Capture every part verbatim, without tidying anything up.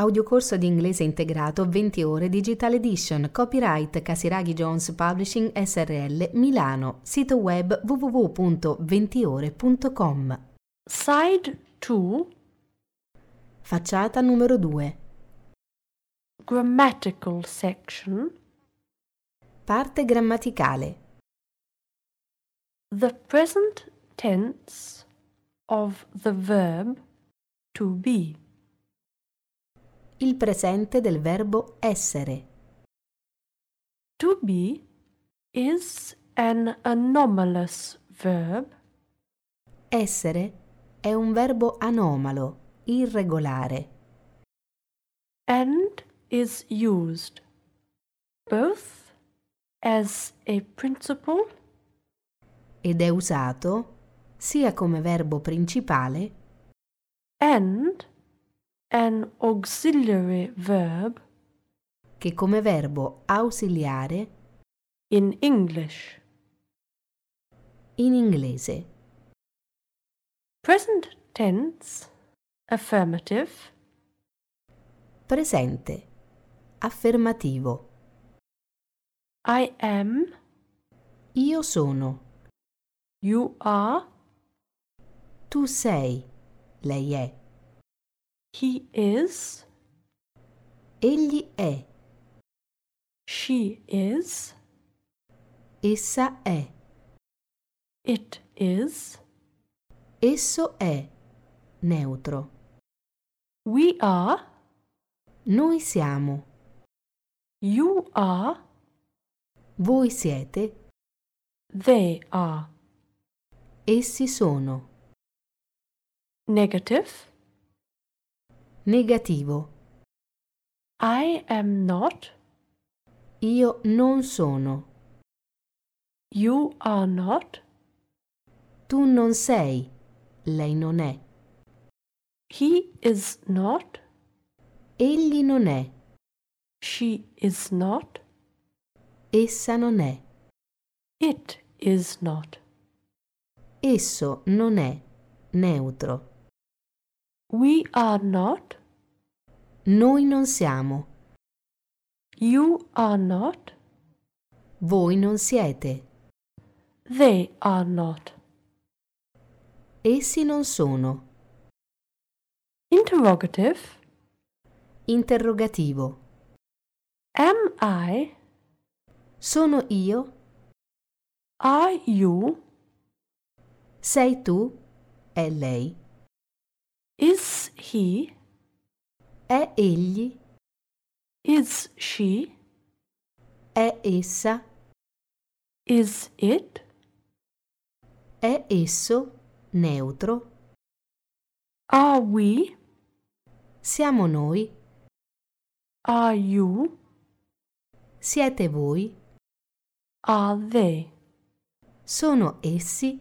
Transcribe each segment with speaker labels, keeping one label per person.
Speaker 1: Audiocorso di inglese integrato venti ore Digital Edition, copyright Casiraghi Jones Publishing S R L Milano, sito web w w w punto ventiore punto com.
Speaker 2: Side two.
Speaker 1: Facciata numero due.
Speaker 2: Grammatical section.
Speaker 1: Parte grammaticale.
Speaker 2: The present tense of the verb to be.
Speaker 1: Il presente del verbo essere.
Speaker 2: To be is an anomalous verb.
Speaker 1: Essere è un verbo anomalo, irregolare.
Speaker 2: And is used both as a principal
Speaker 1: Ed è usato sia come verbo principale
Speaker 2: and an auxiliary verb
Speaker 1: che come verbo ausiliare
Speaker 2: in English.
Speaker 1: in inglese.
Speaker 2: Present tense, affirmative.
Speaker 1: Presente, affermativo.
Speaker 2: I am,
Speaker 1: Io sono,
Speaker 2: you are,
Speaker 1: tu sei, lei è,
Speaker 2: he is,
Speaker 1: egli è,
Speaker 2: she is,
Speaker 1: essa è,
Speaker 2: it is,
Speaker 1: esso è, neutro.
Speaker 2: we are,
Speaker 1: Noi siamo,
Speaker 2: you are,
Speaker 1: voi siete,
Speaker 2: they are.
Speaker 1: essi sono.
Speaker 2: Negative.
Speaker 1: Negativo,
Speaker 2: I am not,
Speaker 1: io non sono,
Speaker 2: you are not,
Speaker 1: tu non sei, lei non è,
Speaker 2: he is not,
Speaker 1: egli non è,
Speaker 2: she is not,
Speaker 1: essa non è,
Speaker 2: it is not.
Speaker 1: esso non è, neutro.
Speaker 2: We are not,
Speaker 1: Noi non siamo,
Speaker 2: you are not,
Speaker 1: voi non siete,
Speaker 2: they are not.
Speaker 1: essi non sono.
Speaker 2: Interrogative.
Speaker 1: Interrogativo.
Speaker 2: Am I,
Speaker 1: Sono io?
Speaker 2: are you,
Speaker 1: Sei tu? È lei?
Speaker 2: is he,
Speaker 1: È egli?
Speaker 2: is she,
Speaker 1: È essa?
Speaker 2: is it,
Speaker 1: È esso? Neutro?
Speaker 2: are we,
Speaker 1: Siamo noi?
Speaker 2: are you,
Speaker 1: Siete voi?
Speaker 2: are they.
Speaker 1: Sono essi?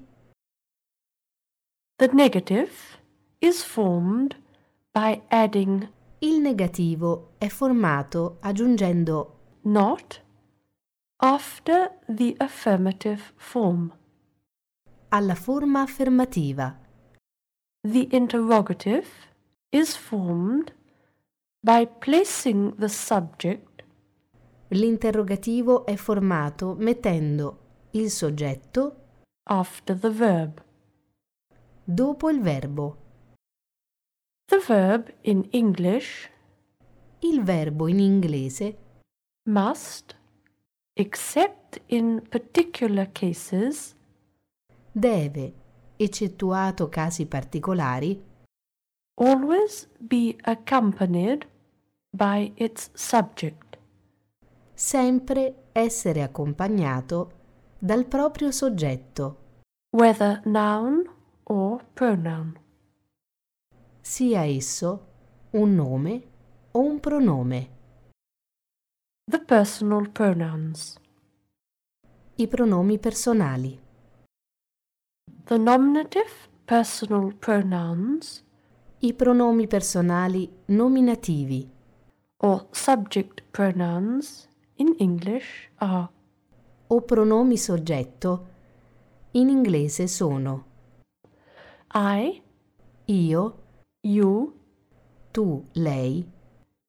Speaker 2: The negative is formed by adding
Speaker 1: Il negativo è formato aggiungendo
Speaker 2: not after the affirmative form.
Speaker 1: alla forma affermativa.
Speaker 2: The interrogative is formed by placing the subject
Speaker 1: L'interrogativo è formato mettendo il soggetto
Speaker 2: after the verb.
Speaker 1: dopo il verbo.
Speaker 2: The verb in English
Speaker 1: Il verbo in inglese
Speaker 2: must, except in particular cases,
Speaker 1: deve, eccettuato casi particolari,
Speaker 2: always be accompanied by its subject.
Speaker 1: sempre essere accompagnato dal proprio soggetto,
Speaker 2: Whether noun or pronoun.
Speaker 1: sia esso un nome o un pronome.
Speaker 2: The personal pronouns.
Speaker 1: I pronomi personali.
Speaker 2: The nominative personal pronouns
Speaker 1: I pronomi personali nominativi
Speaker 2: or subject pronouns in English are
Speaker 1: o pronomi soggetto in inglese sono
Speaker 2: I,
Speaker 1: io,
Speaker 2: you,
Speaker 1: tu, lei,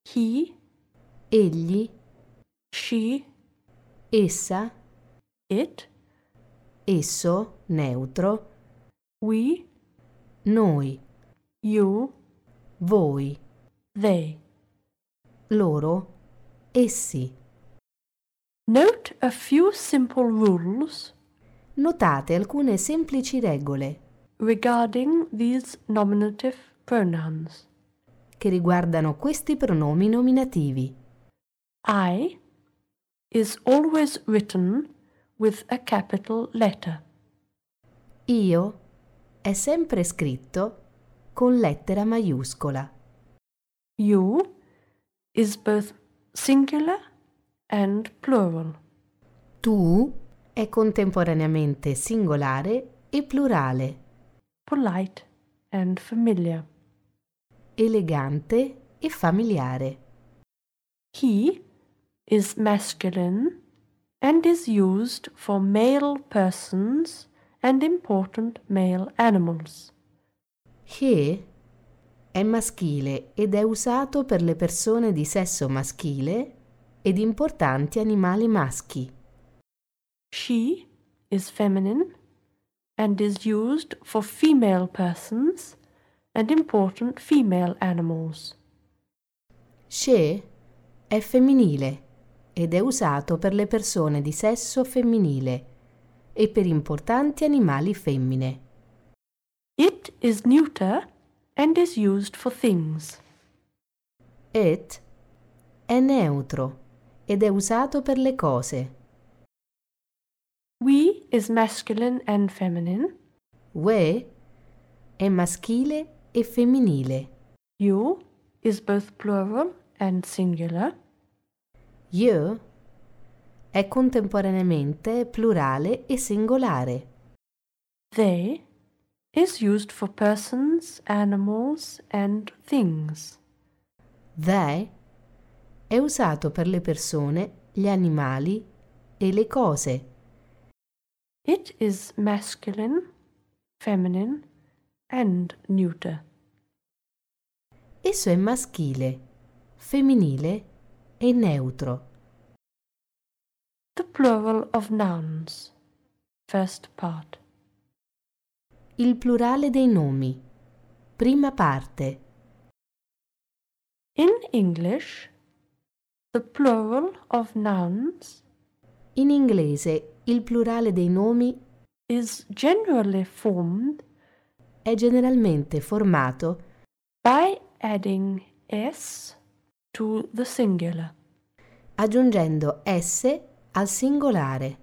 Speaker 2: he,
Speaker 1: egli,
Speaker 2: she,
Speaker 1: essa,
Speaker 2: it,
Speaker 1: esso, neutro,
Speaker 2: we,
Speaker 1: noi,
Speaker 2: you,
Speaker 1: voi,
Speaker 2: they.
Speaker 1: loro, essi.
Speaker 2: Note a few simple rules
Speaker 1: Notate alcune semplici regole
Speaker 2: regarding these nominative pronouns.
Speaker 1: che riguardano questi pronomi nominativi.
Speaker 2: I is always written with a capital letter.
Speaker 1: Io è sempre scritto con lettera maiuscola.
Speaker 2: You is both singular and plural.
Speaker 1: Tu è contemporaneamente singolare e plurale,
Speaker 2: Polite and familiar.
Speaker 1: elegante e familiare.
Speaker 2: He is masculine and is used for male persons and important male animals.
Speaker 1: He è maschile ed è usato per le persone di sesso maschile ed importanti animali maschi.
Speaker 2: She is feminine and is used for female persons and important female animals.
Speaker 1: She è femminile ed è usato per le persone di sesso femminile e per importanti animali femmine.
Speaker 2: It is neuter and is used for things.
Speaker 1: It è neutro ed è usato per le cose.
Speaker 2: We is masculine and feminine.
Speaker 1: We è maschile e femminile.
Speaker 2: You is both plural and singular.
Speaker 1: You è contemporaneamente plurale e singolare.
Speaker 2: They is used for persons, animals, and things.
Speaker 1: They è usato per le persone, gli animali e le cose.
Speaker 2: It is masculine, feminine, and neuter.
Speaker 1: Esso è maschile, femminile e neutro.
Speaker 2: The plural of nouns. First part.
Speaker 1: Il plurale dei nomi. Prima parte.
Speaker 2: In English, the plural of nouns
Speaker 1: In inglese il plurale dei nomi
Speaker 2: is generally formed
Speaker 1: è generalmente formato
Speaker 2: by adding s to the singular.
Speaker 1: aggiungendo s al singolare.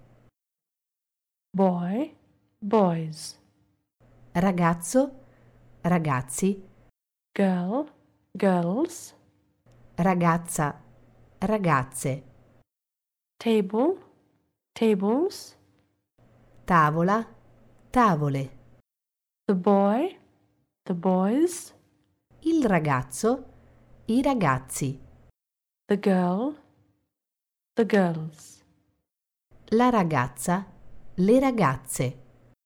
Speaker 2: Boy, boys.
Speaker 1: Ragazzo, ragazzi,
Speaker 2: Girl, girls.
Speaker 1: ragazza, ragazze,
Speaker 2: Table, tables.
Speaker 1: tavola, tavole,
Speaker 2: The boy, the boys.
Speaker 1: il ragazzo, i ragazzi,
Speaker 2: The girl, the girls.
Speaker 1: la ragazza, le ragazze.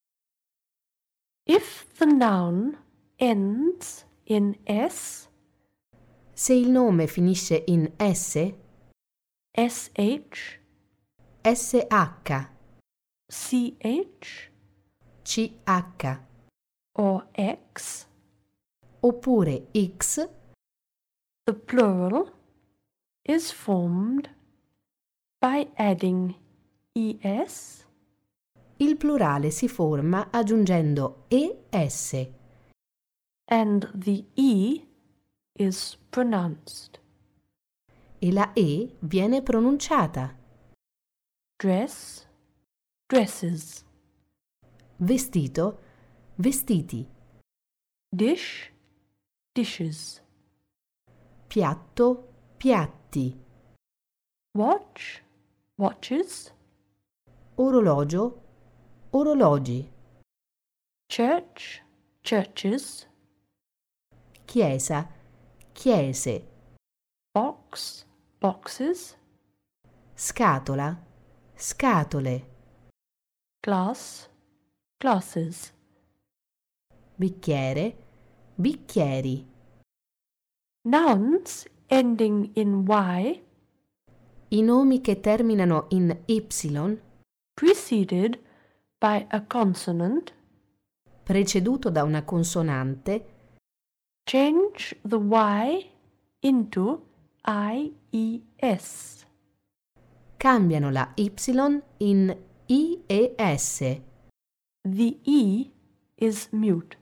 Speaker 2: If the noun ends in s,
Speaker 1: Se il nome finisce in s,
Speaker 2: sh,
Speaker 1: sh,
Speaker 2: ch,
Speaker 1: ch,
Speaker 2: or x,
Speaker 1: oppure x,
Speaker 2: the plural is formed by adding es
Speaker 1: il plurale si forma aggiungendo es
Speaker 2: and the e is pronounced.
Speaker 1: e la e viene pronunciata.
Speaker 2: Dress, dresses.
Speaker 1: Vestito, vestiti.
Speaker 2: Dish, dishes.
Speaker 1: Piatto, piatti.
Speaker 2: Watch, watches.
Speaker 1: Orologio, orologi.
Speaker 2: Church, churches.
Speaker 1: Chiesa, chiese.
Speaker 2: Box, boxes.
Speaker 1: Scatola, scatole.
Speaker 2: Glass, glasses.
Speaker 1: Bicchiere, bicchieri.
Speaker 2: Nouns ending in Y,
Speaker 1: I nomi che terminano in Y,
Speaker 2: preceded by a consonant,
Speaker 1: preceduto da una consonante,
Speaker 2: change the Y into I E S.
Speaker 1: cambiano la Y in I E S.
Speaker 2: The E is mute.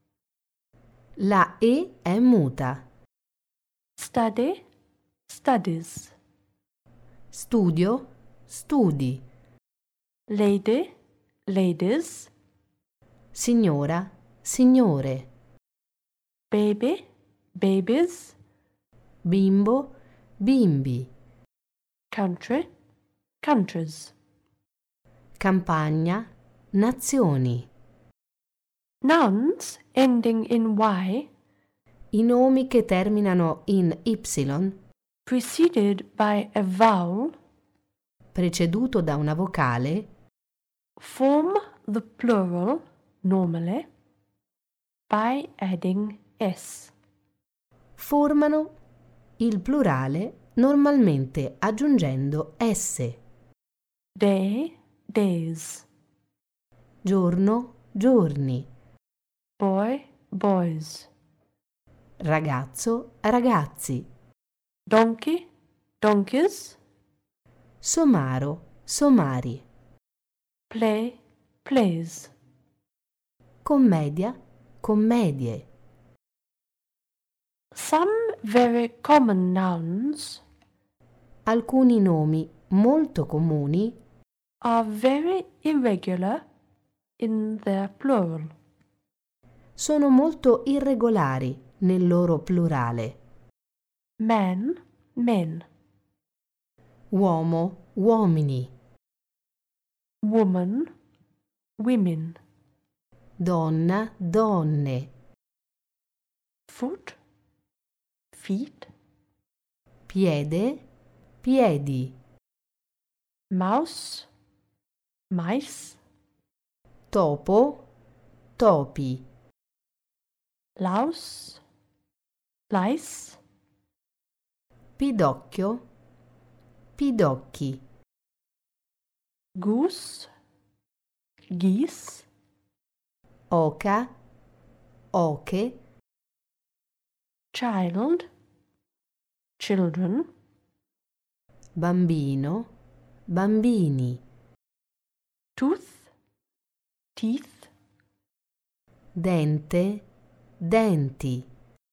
Speaker 1: La E è muta.
Speaker 2: Study, studies.
Speaker 1: Studio, studi.
Speaker 2: Lady, ladies.
Speaker 1: Signora, signore.
Speaker 2: Baby, babies.
Speaker 1: Bimbo, bimbi.
Speaker 2: Country, countries.
Speaker 1: Campagna, nazioni.
Speaker 2: Nouns ending in Y,
Speaker 1: I nomi che terminano in Y,
Speaker 2: preceded by a vowel,
Speaker 1: preceduto da una vocale,
Speaker 2: form the plural normally by adding S.
Speaker 1: formano il plurale normalmente aggiungendo S.
Speaker 2: Day, days.
Speaker 1: Giorno, giorni.
Speaker 2: Boy, boys.
Speaker 1: Ragazzo, ragazzi.
Speaker 2: Donkey, donkeys.
Speaker 1: Somaro, somari.
Speaker 2: Play, plays.
Speaker 1: Commedia, commedie.
Speaker 2: Some very common nouns
Speaker 1: Alcuni nomi molto comuni
Speaker 2: are very irregular in their plural.
Speaker 1: sono molto irregolari nel loro plurale.
Speaker 2: Man, men.
Speaker 1: Uomo, uomini.
Speaker 2: Woman, women.
Speaker 1: Donna, donne.
Speaker 2: Foot, feet.
Speaker 1: Piede, piedi.
Speaker 2: Mouse, mice.
Speaker 1: Topo, topi.
Speaker 2: Louse, lice.
Speaker 1: Pidocchio, pidocchi.
Speaker 2: Goose, geese.
Speaker 1: Oca, oche.
Speaker 2: Child, children.
Speaker 1: Bambino, bambini.
Speaker 2: Tooth, teeth.
Speaker 1: Dente, denti.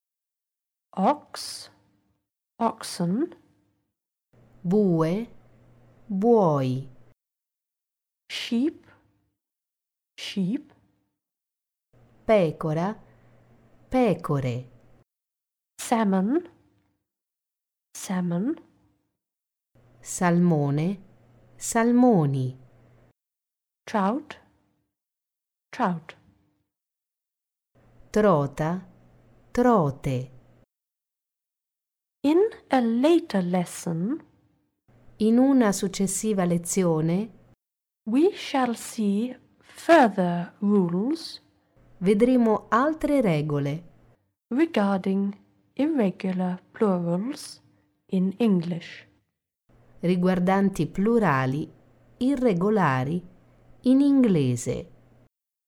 Speaker 2: Ox, oxen.
Speaker 1: Bue, buoi.
Speaker 2: Sheep, sheep.
Speaker 1: Pecora, pecore.
Speaker 2: Salmon, salmon.
Speaker 1: Salmone, salmoni.
Speaker 2: Trout, trout.
Speaker 1: Trota, trote.
Speaker 2: In a later lesson,
Speaker 1: In una successiva lezione
Speaker 2: we shall see further rules
Speaker 1: vedremo altre regole
Speaker 2: regarding irregular plurals in English.
Speaker 1: riguardanti plurali irregolari in inglese.